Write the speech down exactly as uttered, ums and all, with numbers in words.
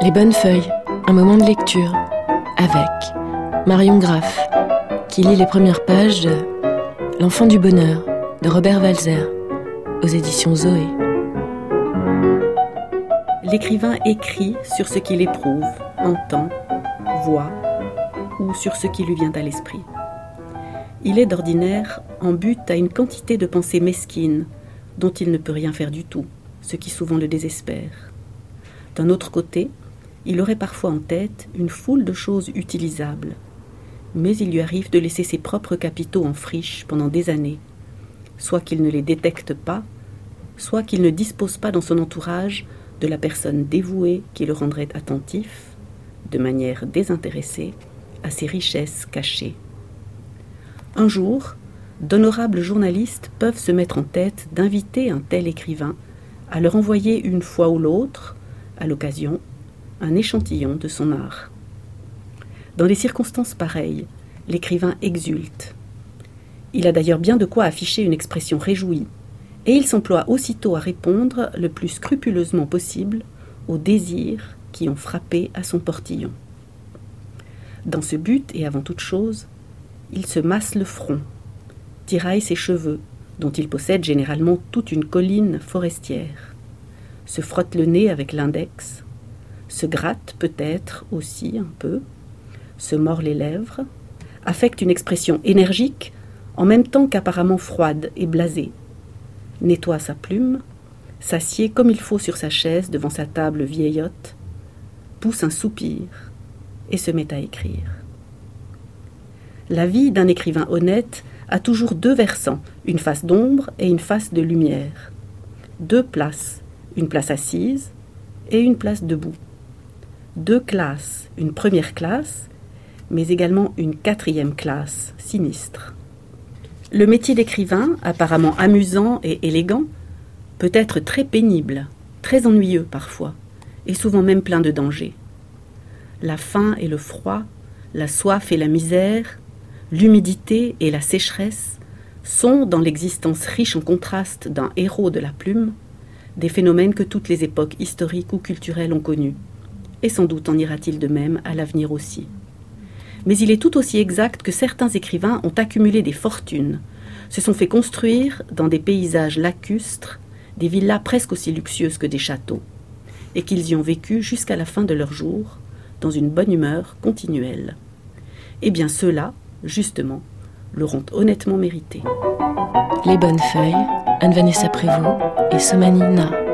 Les bonnes feuilles, un moment de lecture, avec Marion Graff, qui lit les premières pages de L'enfant du bonheur, de Robert Walser, aux éditions Zoé. L'écrivain écrit sur ce qu'il éprouve, entend, voit, ou sur ce qui lui vient à l'esprit. Il est d'ordinaire en butte à une quantité de pensées mesquines, dont il ne peut rien faire du tout, ce qui souvent le désespère. D'un autre côté, il aurait parfois en tête une foule de choses utilisables, mais il lui arrive de laisser ses propres capitaux en friche pendant des années, soit qu'il ne les détecte pas, soit qu'il ne dispose pas dans son entourage de la personne dévouée qui le rendrait attentif, de manière désintéressée, à ses richesses cachées. Un jour, d'honorables journalistes peuvent se mettre en tête d'inviter un tel écrivain à leur envoyer une fois ou l'autre, à l'occasion, un échantillon de son art. Dans des circonstances pareilles, l'écrivain exulte. Il a d'ailleurs bien de quoi afficher une expression réjouie, et il s'emploie aussitôt à répondre le plus scrupuleusement possible aux désirs qui ont frappé à son portillon. Dans ce but, et avant toute chose, il se masse le front, tiraille ses cheveux, dont il possède généralement toute une colline forestière, se frotte le nez avec l'index, se gratte peut-être aussi un peu, se mord les lèvres, affecte une expression énergique en même temps qu'apparemment froide et blasée, nettoie sa plume, s'assied comme il faut sur sa chaise devant sa table vieillotte, pousse un soupir et se met à écrire. La vie d'un écrivain honnête a toujours deux versants, une face d'ombre et une face de lumière. Deux places, une place assise et une place debout. Deux classes, une première classe, mais également une quatrième classe, sinistre. Le métier d'écrivain, apparemment amusant et élégant, peut être très pénible, très ennuyeux parfois, et souvent même plein de dangers. La faim et le froid, la soif et la misère, l'humidité et la sécheresse sont, dans l'existence riche en contrastes d'un héros de la plume, des phénomènes que toutes les époques historiques ou culturelles ont connus. Et sans doute en ira-t-il de même à l'avenir aussi. Mais il est tout aussi exact que certains écrivains ont accumulé des fortunes, se sont fait construire dans des paysages lacustres, des villas presque aussi luxueuses que des châteaux, et qu'ils y ont vécu jusqu'à la fin de leurs jours, dans une bonne humeur continuelle. Eh bien ceux-là, justement, l'auront honnêtement mérité. Les bonnes feuilles, Anne-Vanessa Prévost et Somani Na.